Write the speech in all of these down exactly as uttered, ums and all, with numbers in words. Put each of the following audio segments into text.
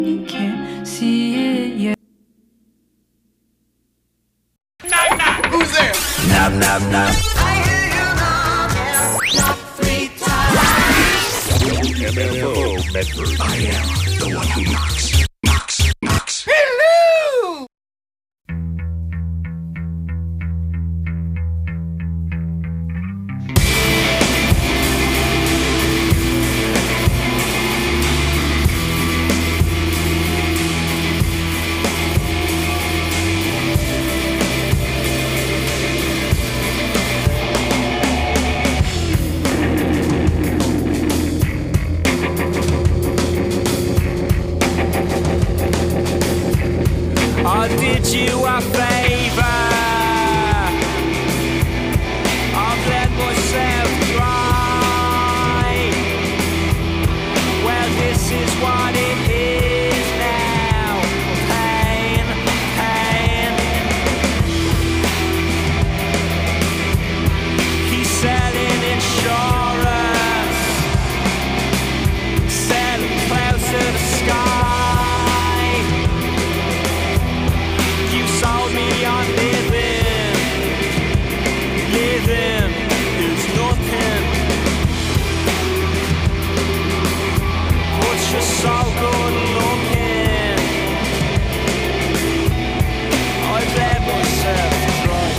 You can't see it yet. Knock, knock. Who's there? Knock, knock, knock. I hear you knock, knock three times. M F O Medford. I am the one who knocks, knocks, knocks. Hello! I did you a favor. I've let myself dry. Well, this is what it is now. Pain, pain. He's selling insurance, selling clouds to the sky. Sold me on living, living is nothing, but you're so good looking. I've let myself try.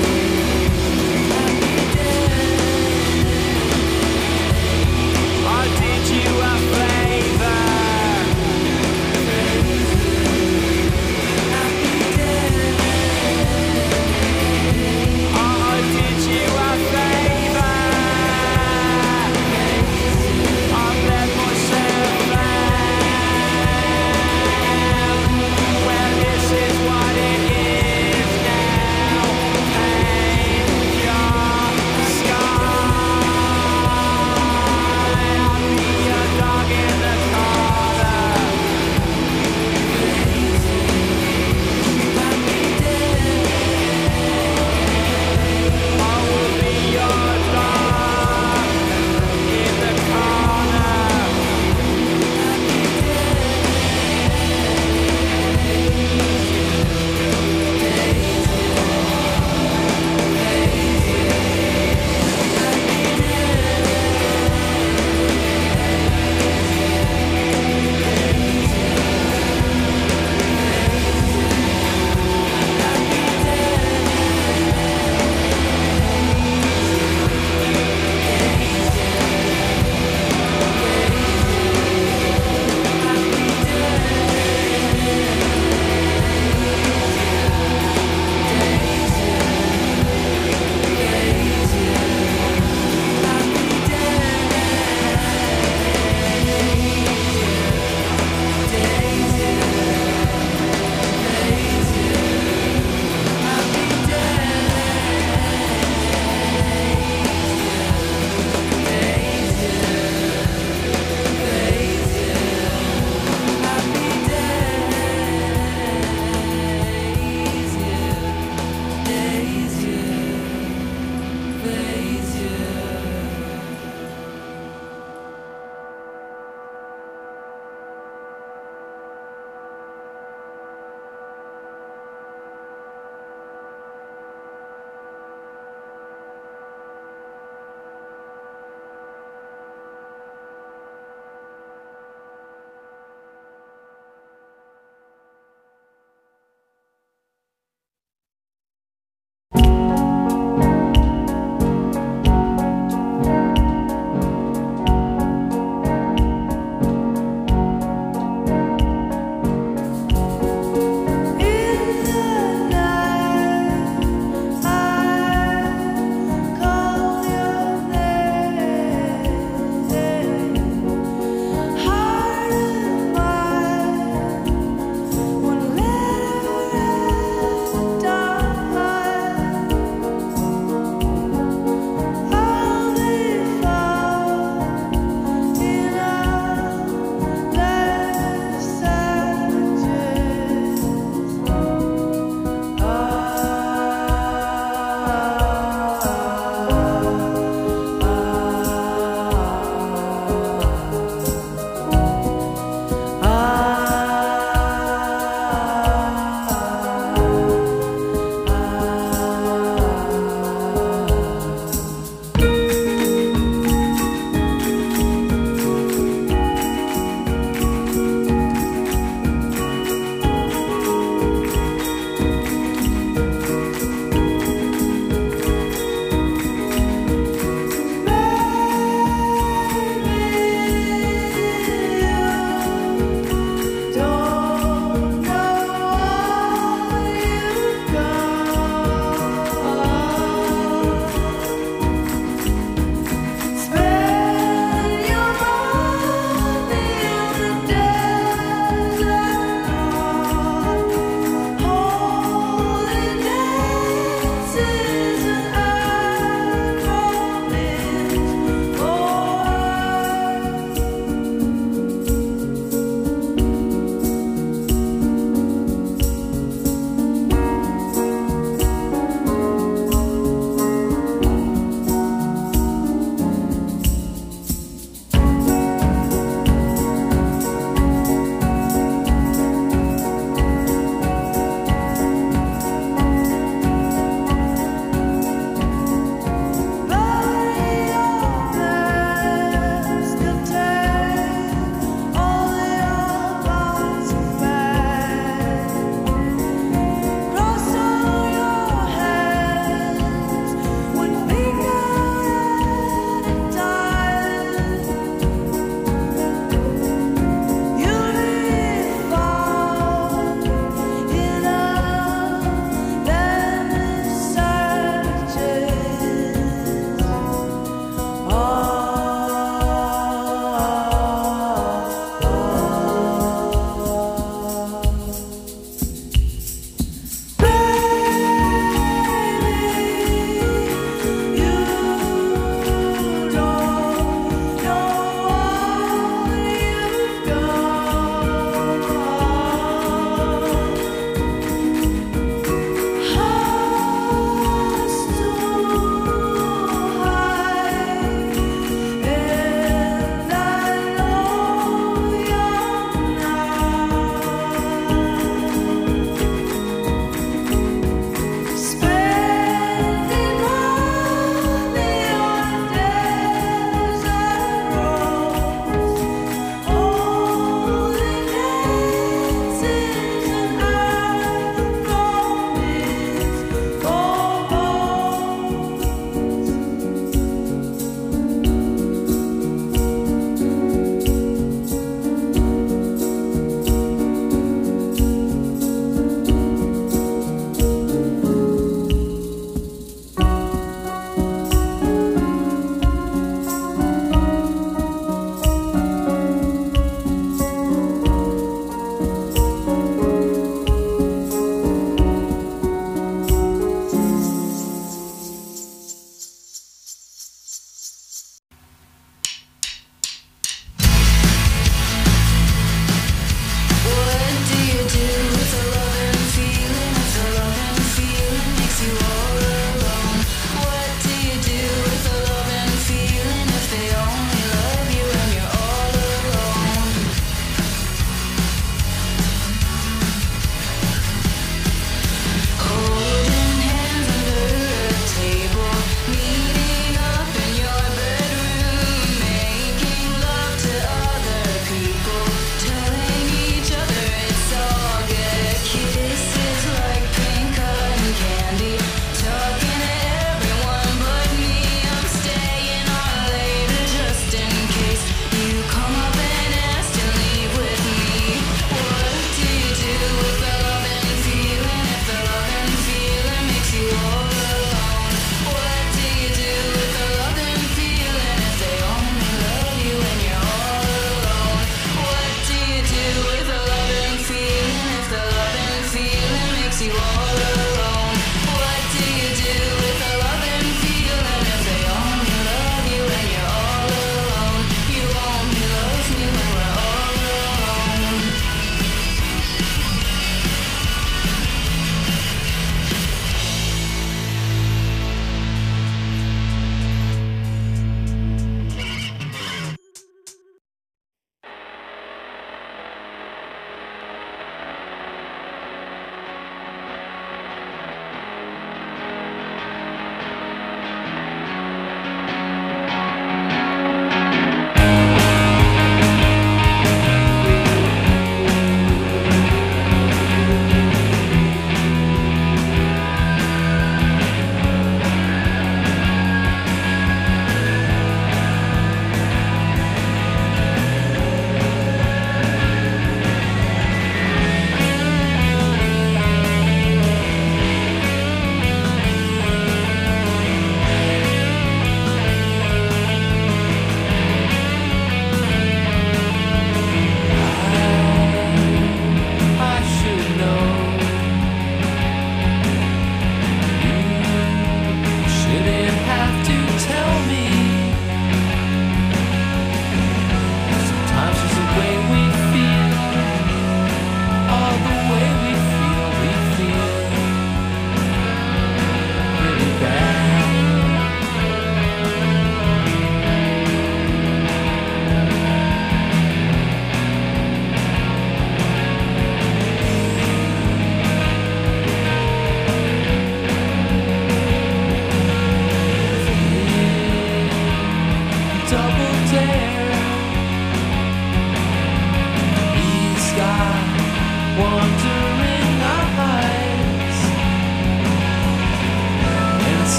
I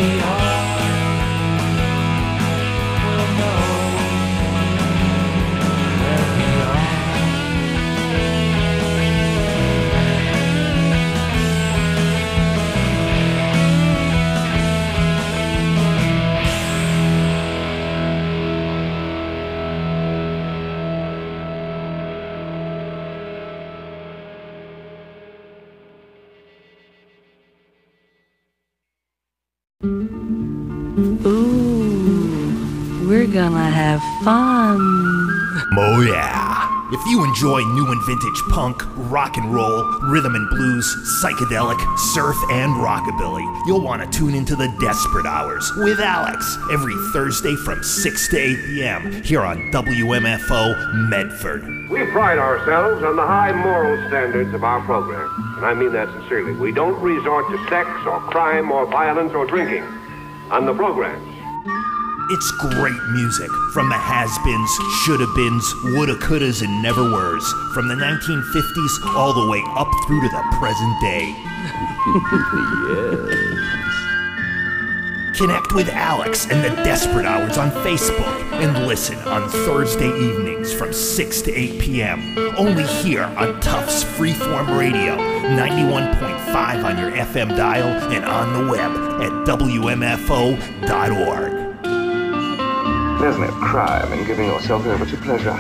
we all will know where we are. Ooh, we're gonna have fun. Oh yeah! If you enjoy new and vintage punk, rock and roll, rhythm and blues, psychedelic, surf, and rockabilly, you'll want to tune into the Desperate Hours with Alex every Thursday from six to eight p.m. here on W M F O Medford. We pride ourselves on the high moral standards of our program, and I mean that sincerely. We don't resort to sex or crime or violence or drinking on the programs. It's great music from the has-beens, shoulda-beens, woulda, couldas, and never-weres, from the nineteen fifties all the way up through to the present day. Yes. Connect with Alex and the Desperate Hours on Facebook and listen on Thursday evenings from six to eight p.m. only here on Tufts Freeform Radio, ninety-one point five on your F M dial and on the web at W M F O dot org. There's no crime in giving yourself over to pleasure.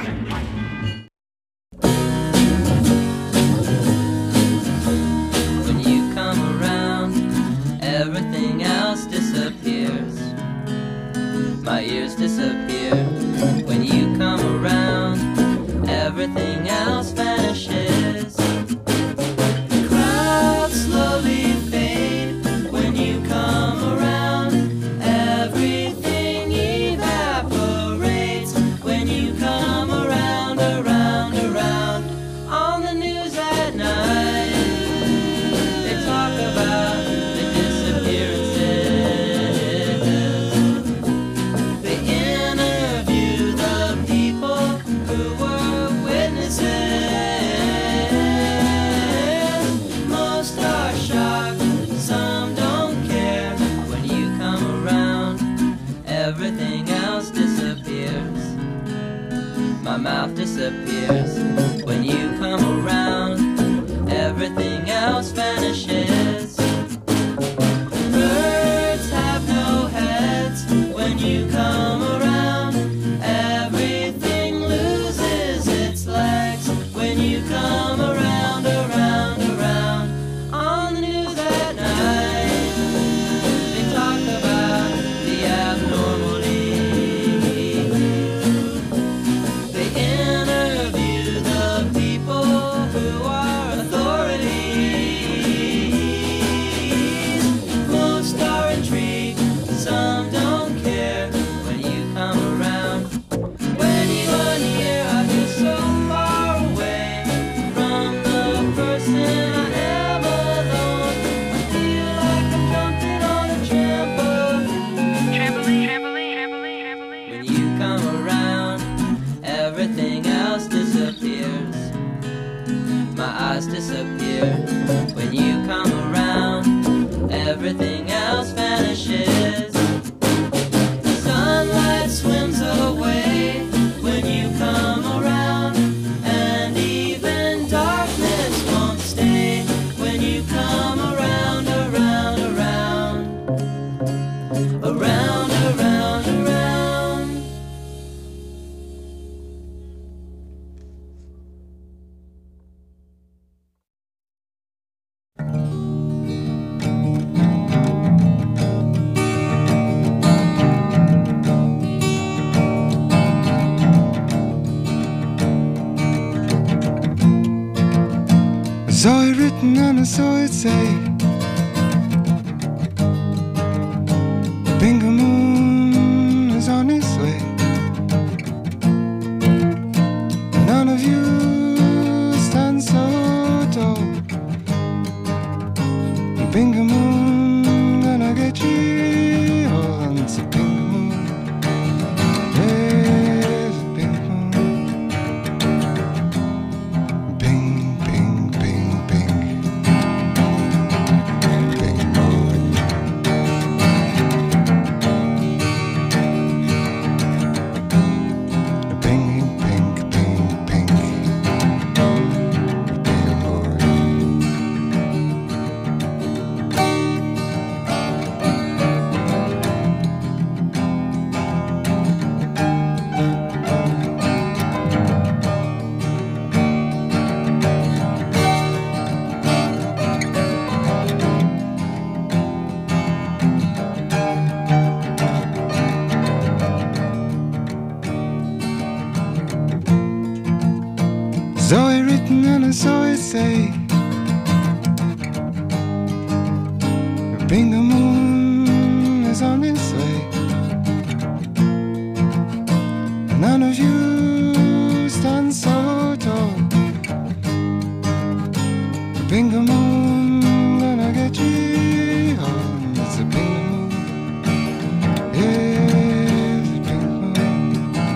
When you come around, everything else disappears. My ears disappear. When you come around, everything else vanishes. The crowds slowly fade. When you come around, everything evaporates. When you come around, around, around. On the news at night, they talk about the disappearances. They interview the people who were witnesses. Most are shocked, some don't care. When you come around, everything else disappears. My mouth disappears. When you come around, everything else vanishes. Birds have no heads. When you come around, everything loses its legs. When you come around, around, around. On the news at night, they talk about the abnormalities. They interview the people who are authorities. Most are intrigued, some don't care. When you come around, when you're here, I feel so far away from the person I am alone. I feel like I'm jumping on a trampoline. Trampoline, trampoline, trampoline, trampoline. When you come around, everything else disappears. My eyes disappear. When you come around, everything else vanishes. Sunlight swims away when you come around, and even darkness won't stay when you come around, around, around, around, around, around. I saw it written and I saw it say, Bingo Moon is on its way. None of you stand so tall. Bingo Moon gonna get you all. It's a Bingo Moon. There's a Bingo Moon. Bing, bing, bing, bing. Bing Moon. say Bingo Moon is on its way. None of you stand so tall. Bingo Moon gonna get you home. It's a bingo moon. Yeah, it's a bingo moon.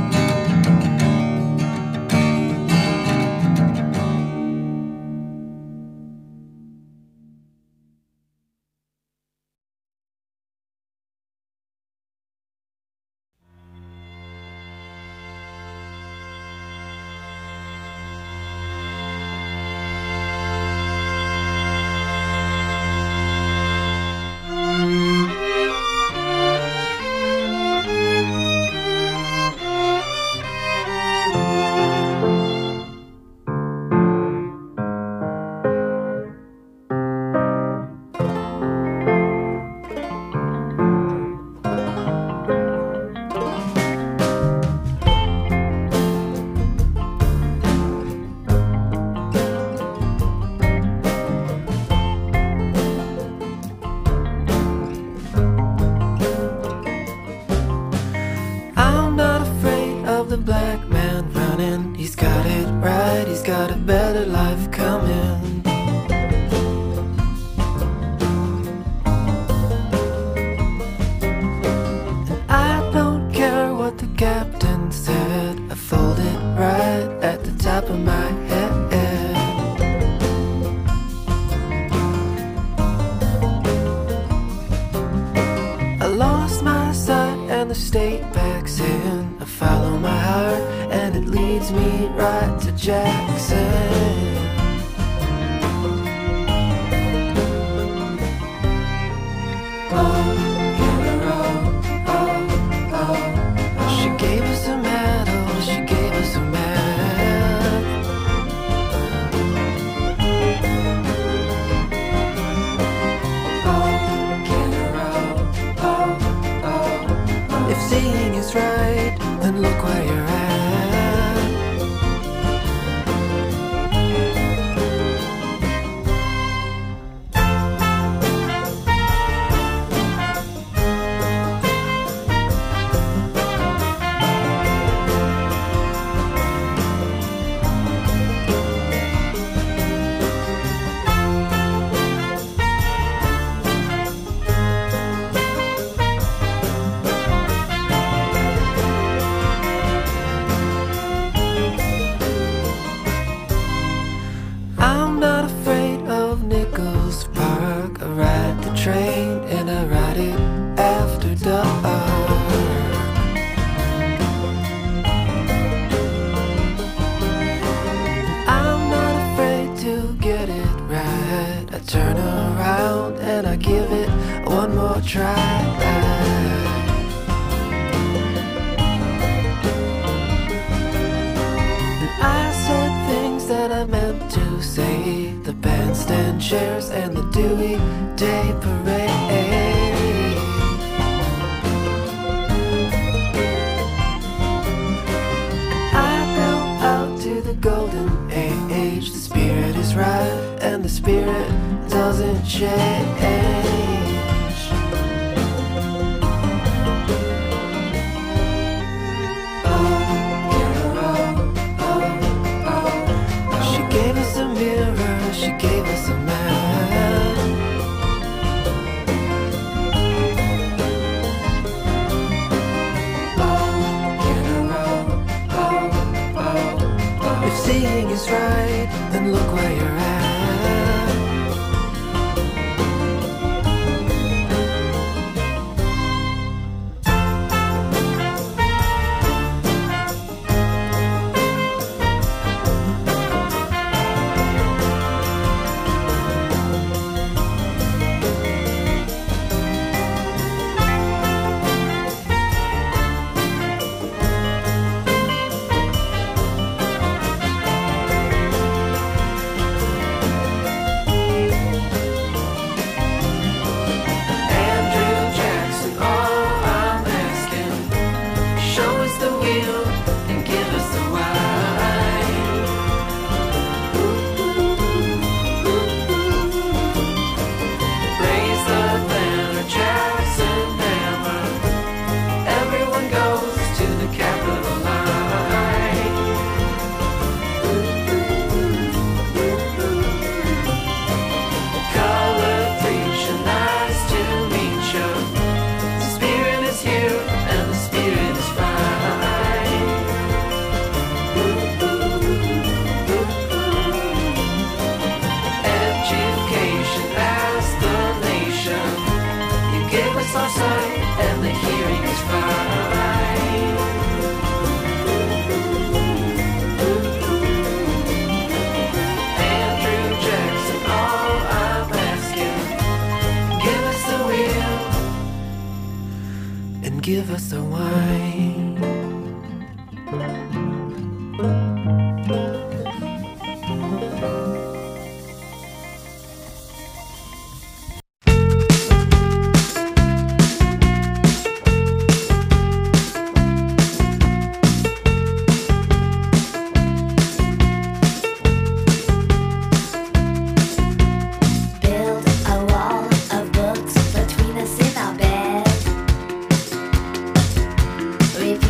I'm not afraid of the black man running. He's got it right, he's got a better life coming. And I don't care what the captain said, I fold it right at the top of my head. I lost my sight and the state backs in. I follow my heart and it leads me right to Jackson. Oh, hero, oh, oh. She gave us a medal, she gave us a map. Oh, hero, oh, oh. If seeing is right, then look where you're at. I'm not afraid of Nichols Park. I ride the train and I ride it after dark. I'm not afraid to get it right. I turn around and I give it one more try. I said things that I meant to say. The bandstand chairs and the Dewey Day Parade. I go out to the golden age. The spirit is right and the spirit doesn't change. She gave us a mirror, she gave us a map. If seeing is right, then look where you're at. and give us the wine. Repeat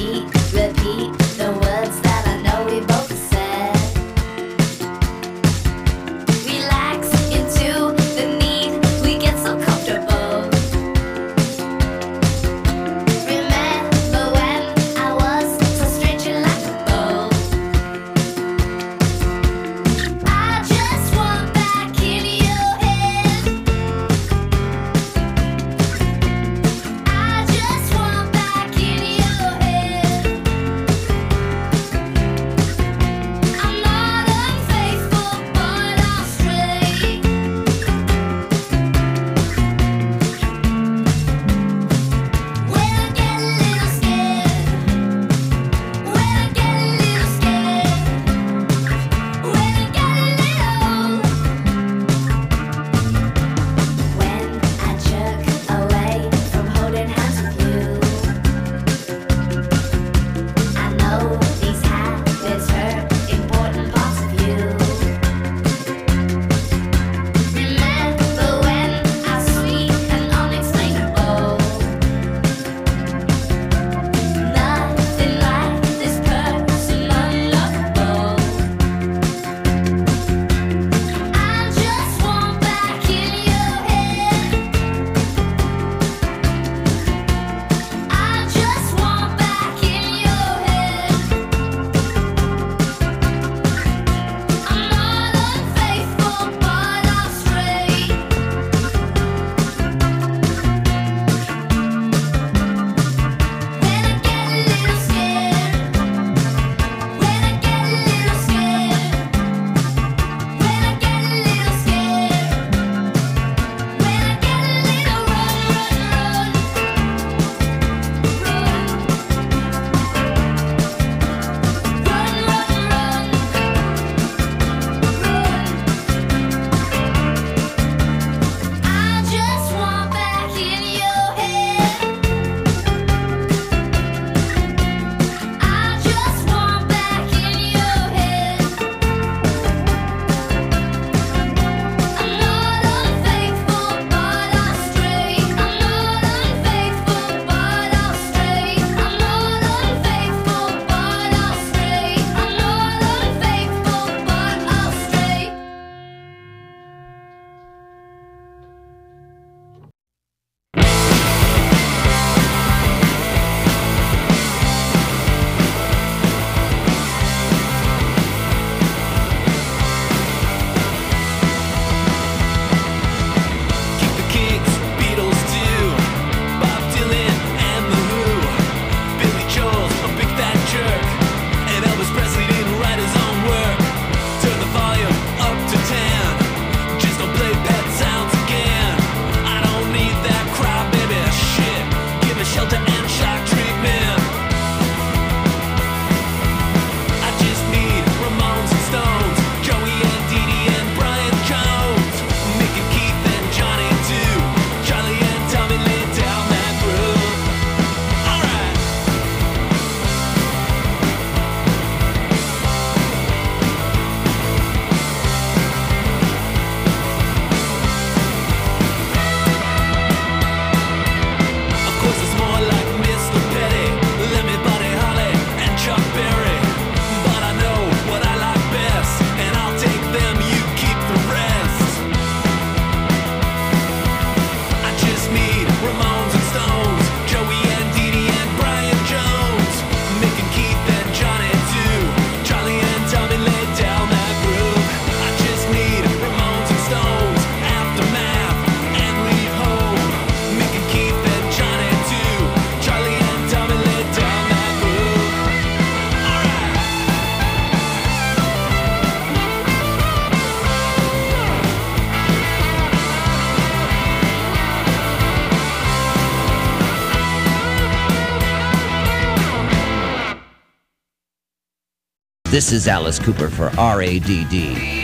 This is Alice Cooper for R A D D.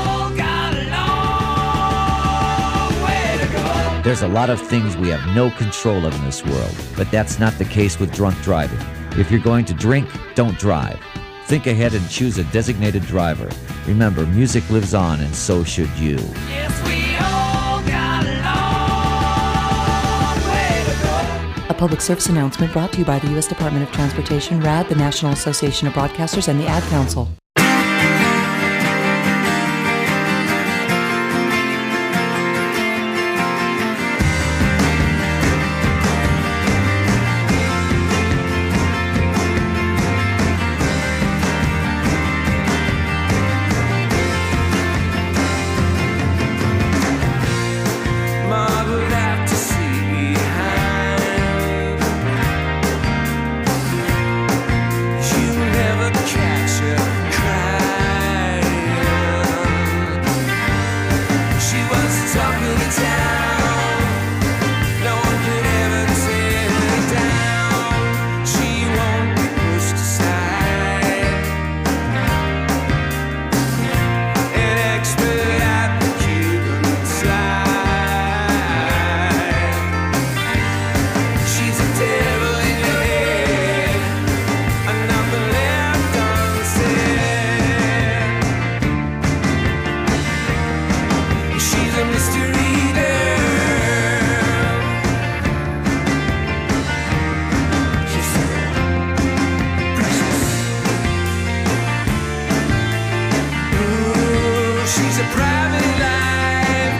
There's a lot of things we have no control of in this world, but that's not the case with drunk driving. If you're going to drink, don't drive. Think ahead and choose a designated driver. Remember, music lives on, and so should you. Yes, we all got a long way to go. A public service announcement brought to you by the U S Department of Transportation, R A D, the National Association of Broadcasters, and the Ad Council. Marveled out to see behind. You never catch her crying. She was talk of the town. No one could ever tear her down. She won't be pushed aside. An expert at the Cuban side. She's a devil in your head, and nothing left unsaid. She's a mystery girl. She's so precious. Ooh, she's a private life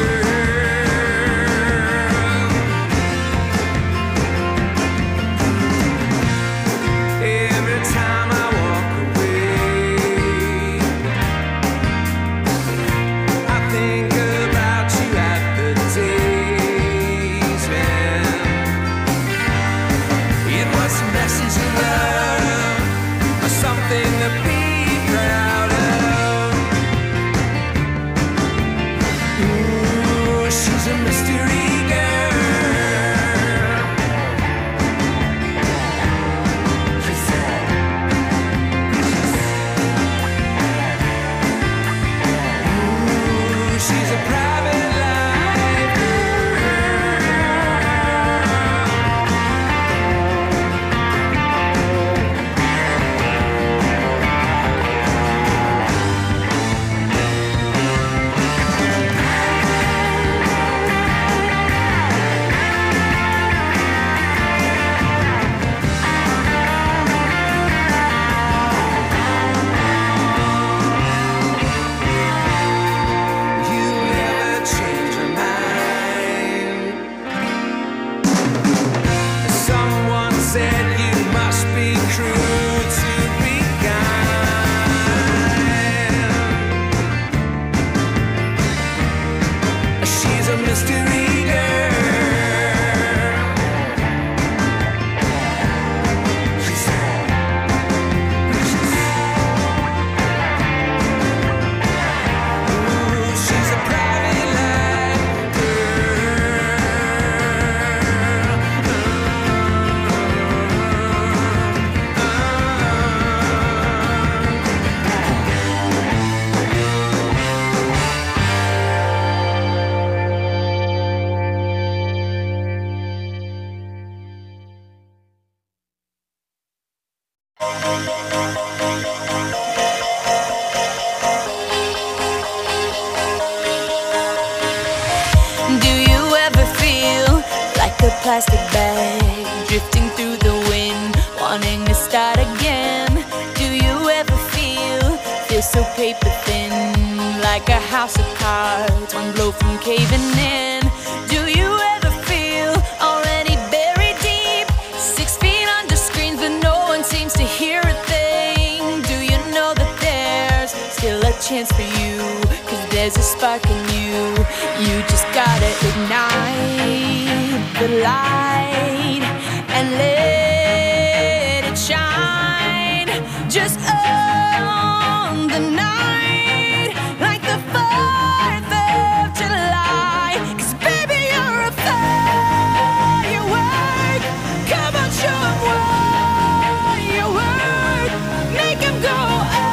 girl. Every time I walk away, I think about you at the days when it was a message of love, or something to be proud of. Ooh, she's a mystery girl. She's so Ooh, she's a private life You'll never change your mind. Someone said you must be cruel to be kind. She's a mystery girl. She's so precious. Ooh, she's a private life Do you ever feel like a plastic bag drifting through the wind, wanting to start again? Do you ever feel, feel so paper thin, like a house of cards, one blow from caving in? Do you ever feel already buried deep, six feet under screens but no one seems to hear a thing? Do you know that there's still a chance for you, 'cause there's a spark in you. You just gotta ignite the light and let it shine. Just own the night like the fourth of July. 'Cause baby, you're a firework. Come on, show 'em what you work. Make 'em go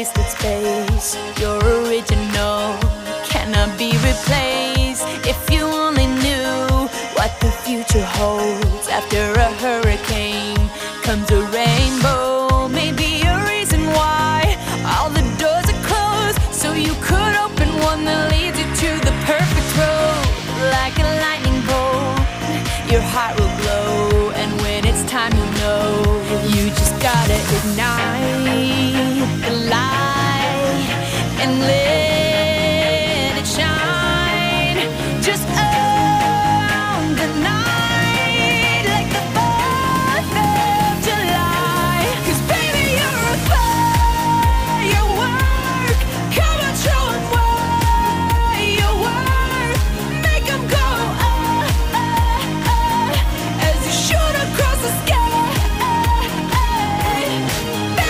wasted space. You're original, cannot be replaced. If you only knew what the future holds. After a hurricane comes a rainbow. Maybe a reason why all the doors are closed, so you could open one that leads you to the perfect road. Like a lightning bolt, your heart will glow, and when it's time you know, you just gotta ignite the light and let it shine. Just own the night like the fourth of July. 'Cause baby, you're a firework. Come on, show 'em what you're worth. Make 'em go oh, oh, oh, as you shoot across the sky.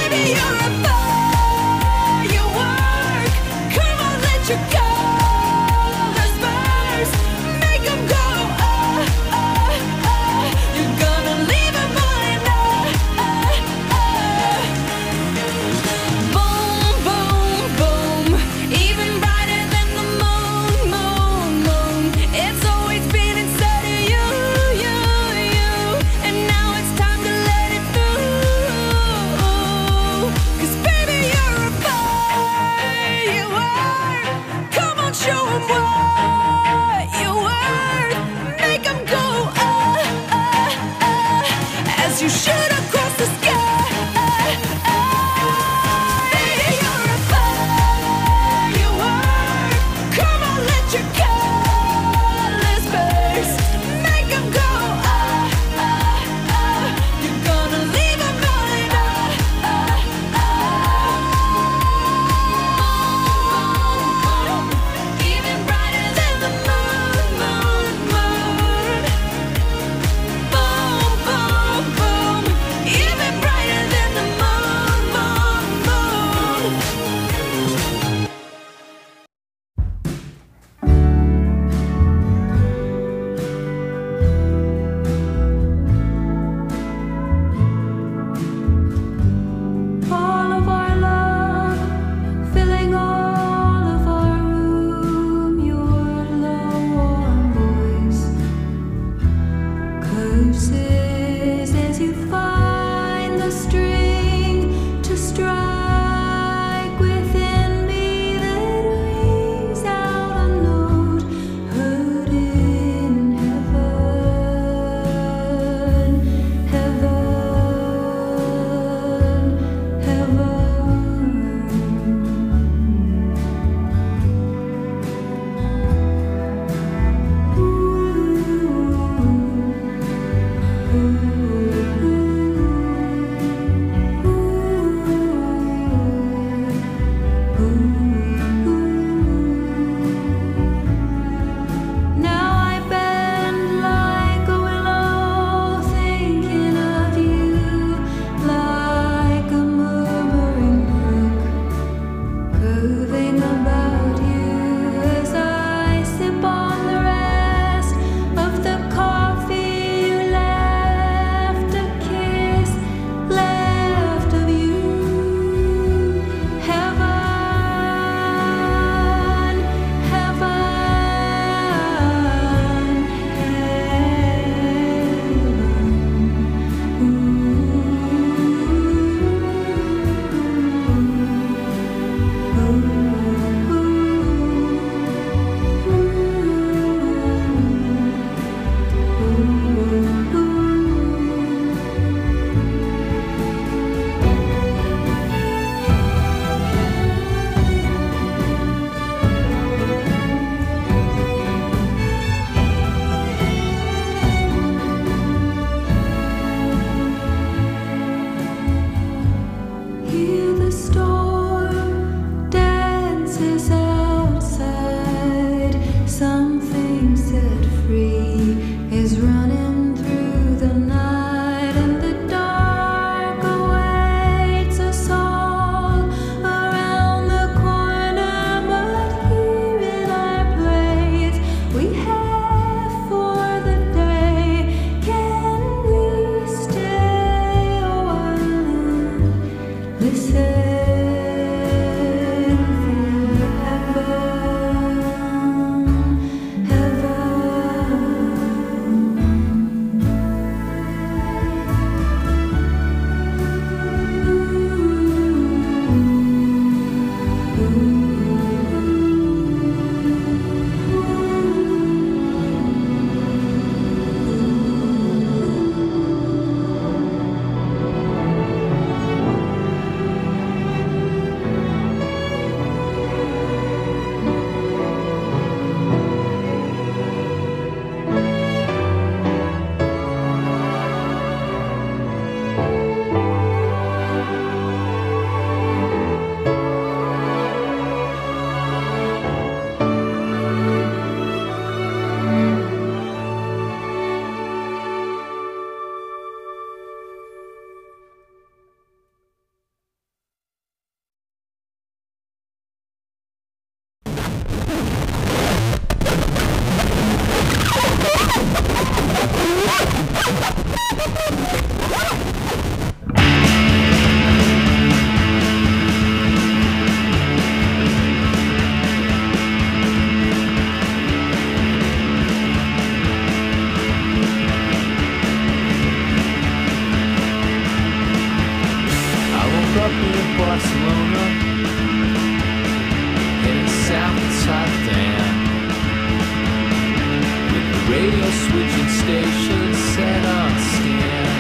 radio switching stations set on scan.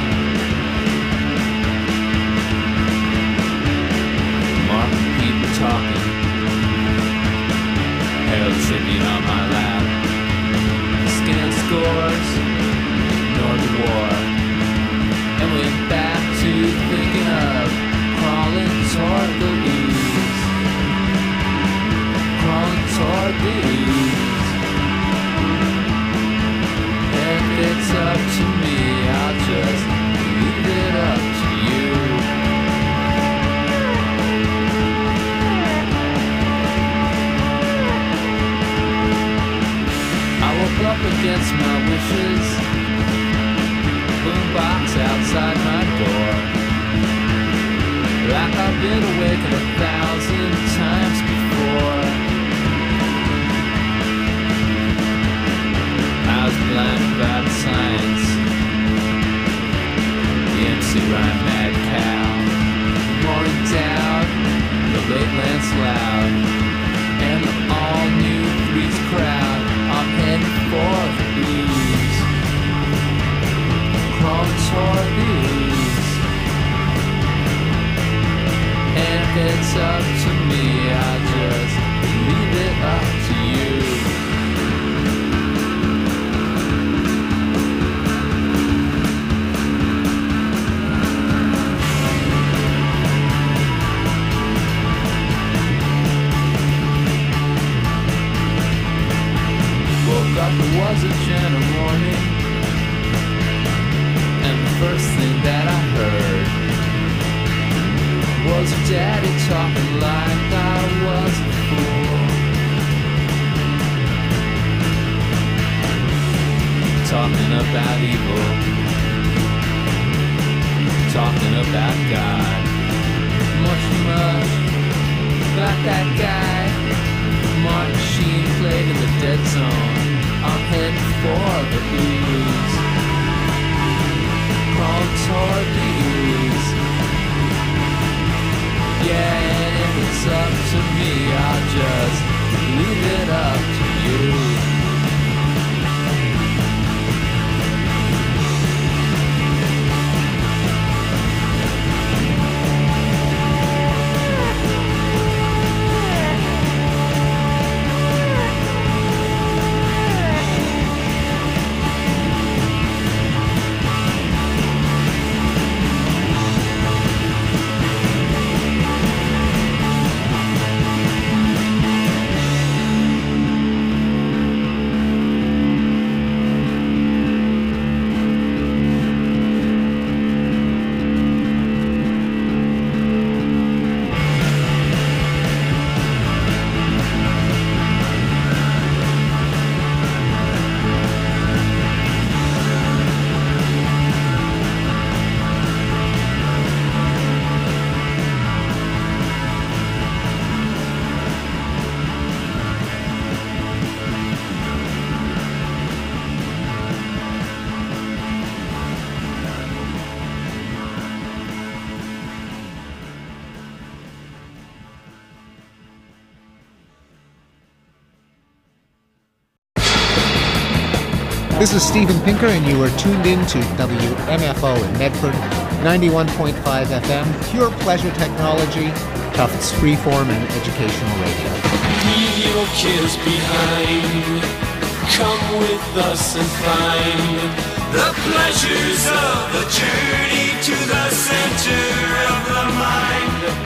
Marking people talking, Herald Tribune on my lap. Scan scores, ignore the war, and went back to thinking of crawling toward the ooze, crawling toward the ooze. If it's up to me, I'll just leave it up to you. I woke up against my wishes, boombox outside my door, like I've been awakened a thousand times before. I was blinded by the science, the M C Rhyme Mad Cow, morning doubt, the late Lance Loud, and the all-new Three's crowd. I'm heading for the blues, crawling toward the ooze. And if it's up to me, I'll just leave it up to you. It was a gentle morning, and the first thing that I heard was Daddy talking like I was a fool, talking about evil, talking about God, much, much like that guy. Martin Sheen played in the dead zone. I'm heading for the ooze, crawling toward the ooze. Yeah, and if it's up to me, I'll just leave it up to you. This is Steven Pinker, and you are tuned in to W M F O in Medford, ninety-one point five F M, pure pleasure technology, Tufts freeform and educational radio. Leave your kids behind. Come with us and find the pleasures of the journey to the center of the mind.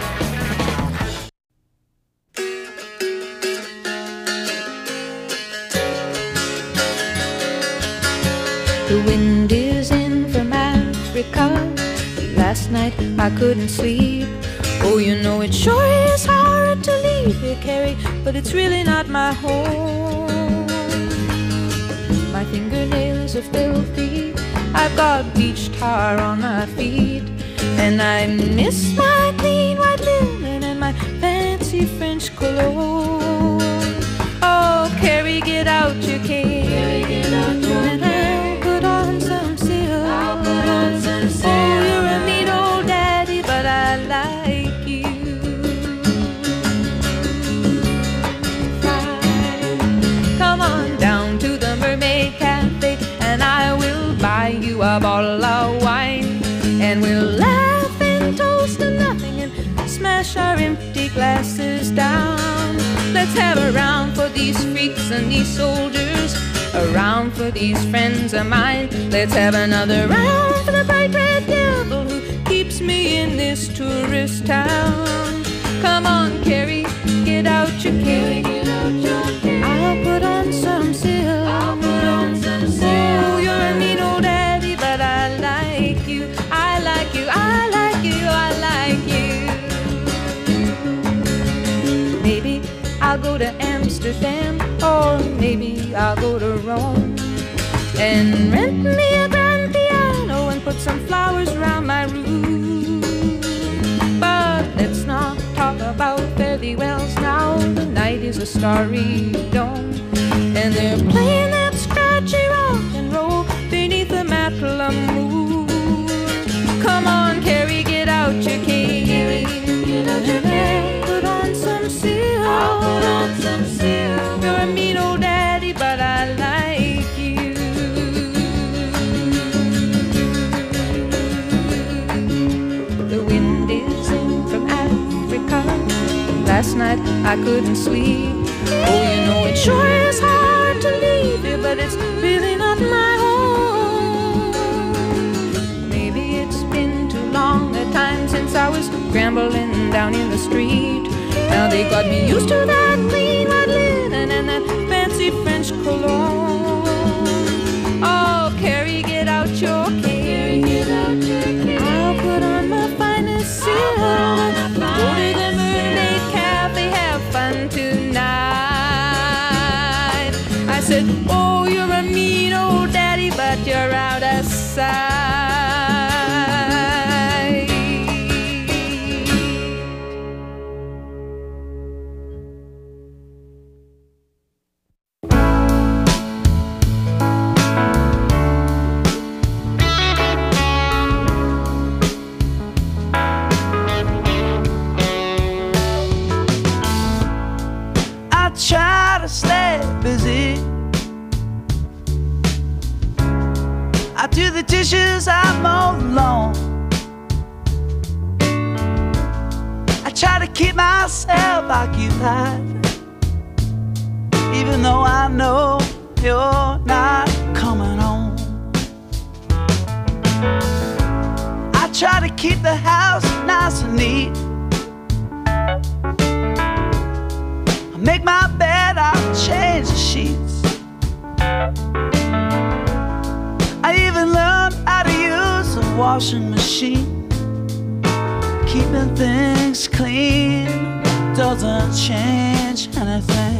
The wind is in from Africa. Last night I couldn't sleep. Oh, you know it sure is hard to leave here, Carrie, but it's really not my home. My fingernails are filthy. I've got beach tar on my feet, and I miss my clean white linen and my fancy French cologne. Oh, Carrie, get out your cane. Carrie, get out your cane. Oh, you're a mean old daddy, but I like you. Fine. Come on down to the Mermaid Cafe. wash our empty glasses down. Let's have a round for these freaks and these soldiers, a round for these friends of mine. Let's have another round for the bright red devil who keeps me in this tourist town. Come on, Carrie, get out your cane. I'll put on some silk. I'll put on some silk. Oh, you're a mean old daddy, but I like you. I like you. I like you. I like you. Maybe I'll go to Amsterdam, or maybe I'll go to Rome and rent me a grand piano and put some flowers around my room. But let's not talk about fairy wells now. The night is a starry dome, and they're playing that scratchy rock and roll beneath the Macklemore moon. Come on, Carrie, get out your cane. Get out your cane. Put on some silk. I'll put on some silk. You're a mean old daddy, but I like you. The wind is in from Africa. Last night I couldn't sleep. Oh, you know it sure is hard to leave you, but it's really not my home. Maybe it's been too long a time since I was scrambling down in the street. Now they got me used to that clean white linen and that fancy French cologne. Oh, Carrie, get out your cane. I'll put on my finest silk. Go to the Mermaid Cafe, have fun tonight. I said, oh, you're a mean old daddy, but you're out of sight. Try to stay busy. I do the dishes, I mow the lawn. I try to keep myself occupied, even though I know you're not coming home. I try to keep the house nice and neat. Make my bed, I'll change the sheets. I even learned how to use a washing machine. Keeping things clean doesn't change anything.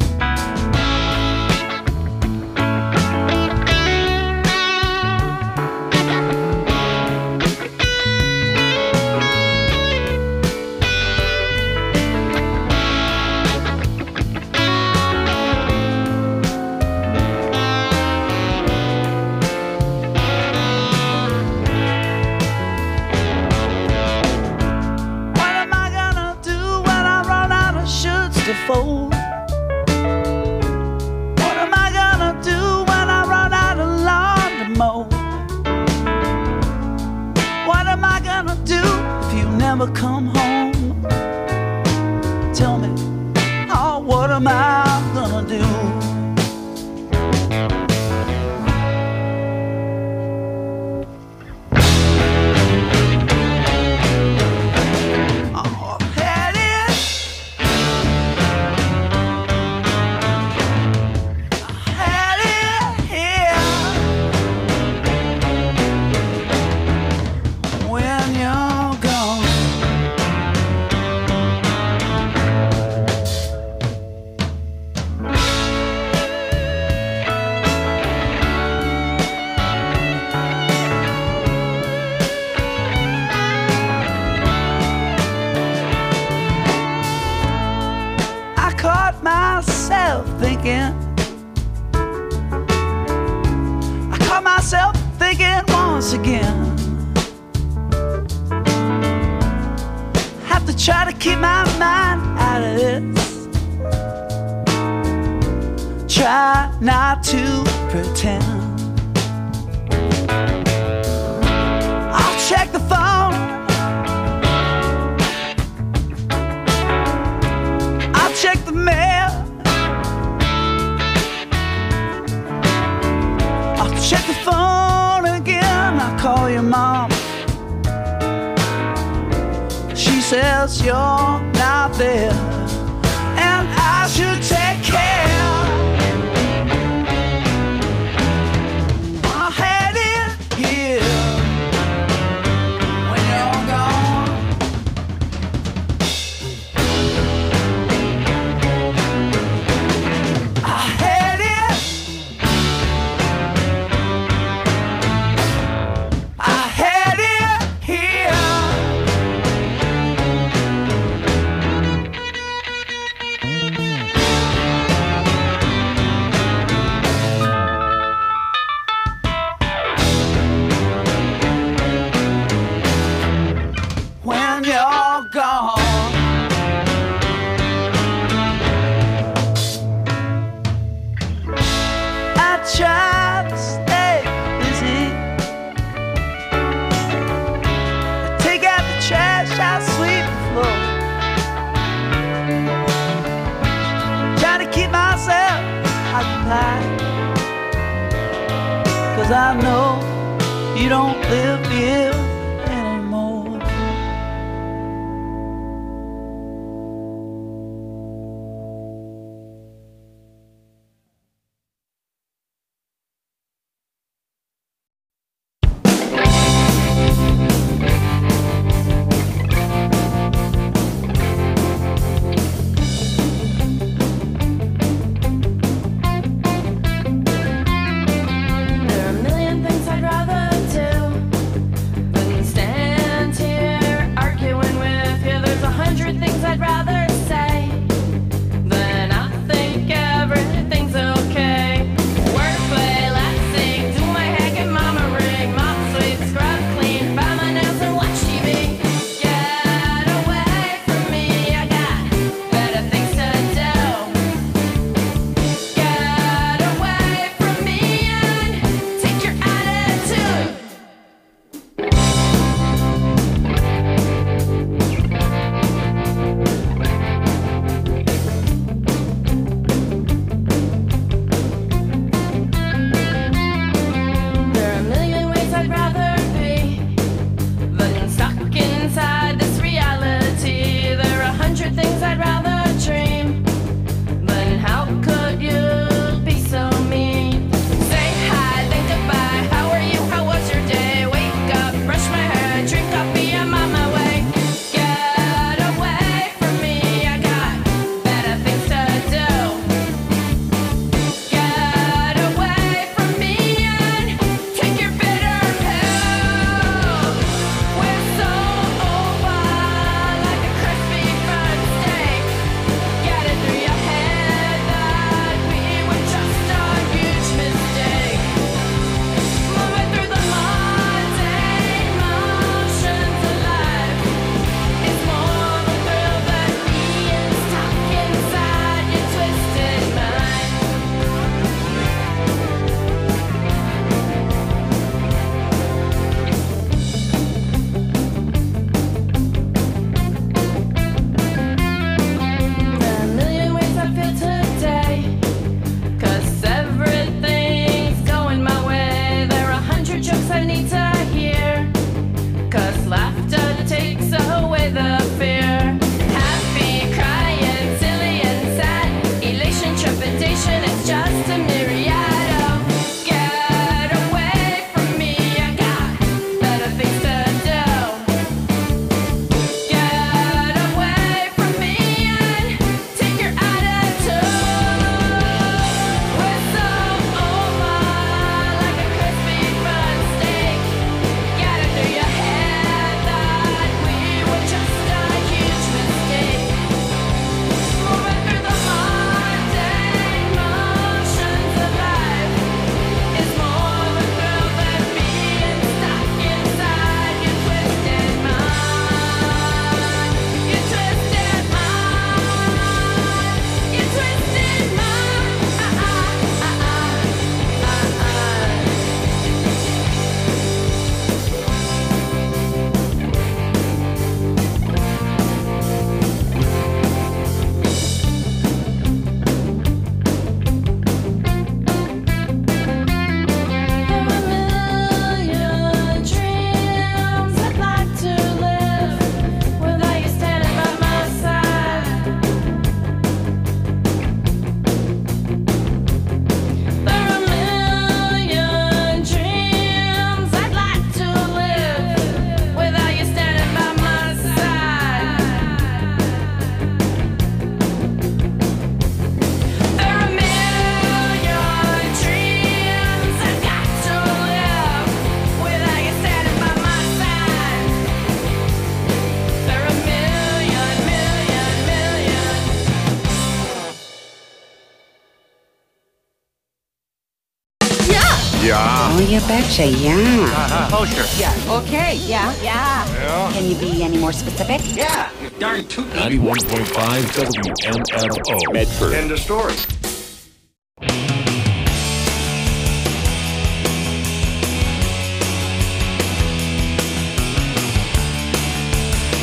Fold. What am I gonna do when I run out of lawn to mow? What am I gonna do if you never come home? Tell me, oh, what am I gonna do? Thinking, I caught myself thinking once again. Have to try to keep my mind out of this. Try not to pretend. I'll check the phone. says you're not there, and I should take care. I had it here when you're gone. I had it. I had it here. When you're gone, I try to stay busy. I take out the trash, I sweep the floor. Try to keep myself occupied, 'cause I know you don't live here anymore. There are a million things I'd rather do. yeah. Oh, you betcha, yeah. Uh-huh. Poster. Yeah. Okay, yeah, yeah. Yeah. Can you be any more specific? Yeah. You darn tootin'. ninety-one point five W M F O. Medford. End of story.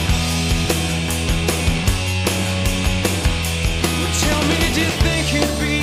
Tell me, do you think you'd be